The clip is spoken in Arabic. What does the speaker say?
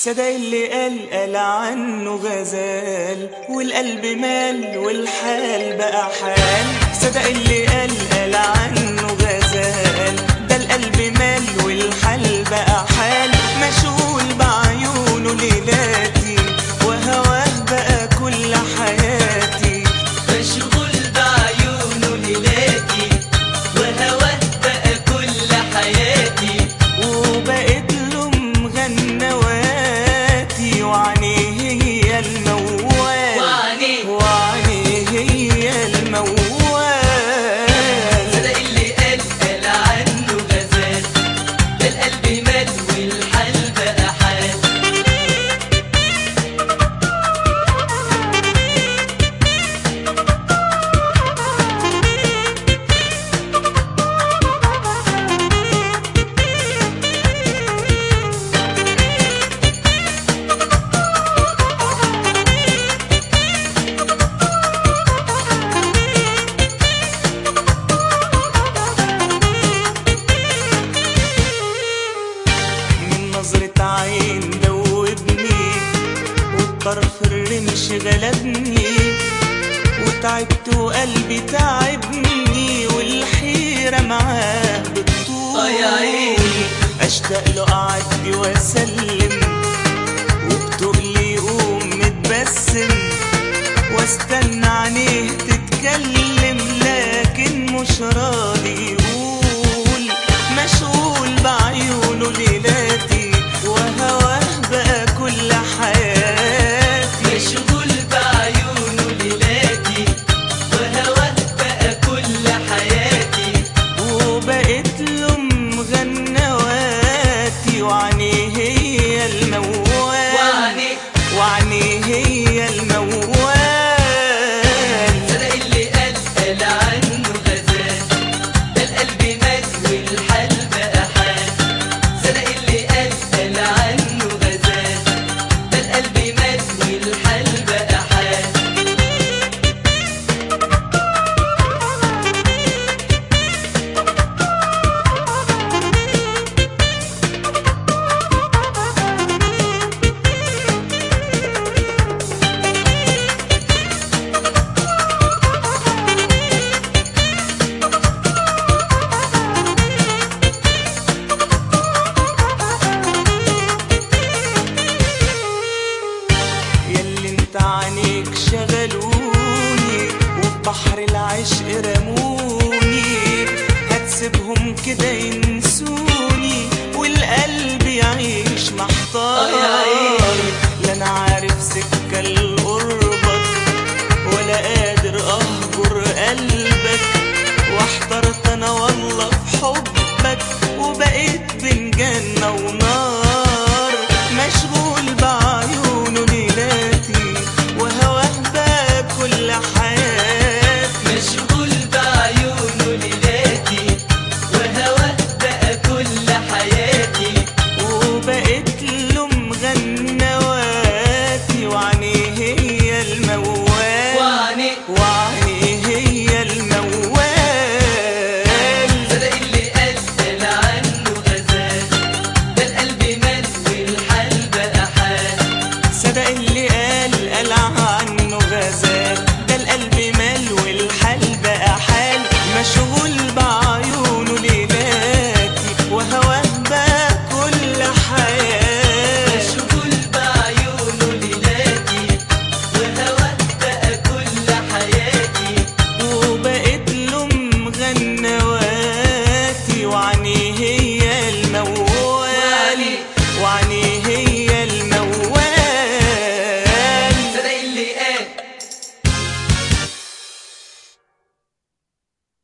صدق اللي قال عنه غزال، والقلب مال والحال بقى حال. صدق اللي قال عنه غزال، ده القلب مال والحال بقى حال. مشغول بعيونه ليلاتي وهواه بقى كل حياتي. مشغول بعيونه ليلاتي وهواه بقى كل حياتي. وبقيت له مغنواتي وعينيه هي الموال، وعينيه هي الموال. صدق اللي قال عنه غزال، ده القلب مال والحال بقى حال. نظرة عين دوبني والطرف الرمش غلبني، وتعبت وقلبي تعبني والحيرة معاه بتطول. يا عيني اشتاق له اعدي واسلم وبتقلي يقوم متبسم، واستنى عينيه تتكلم لكن مش راضي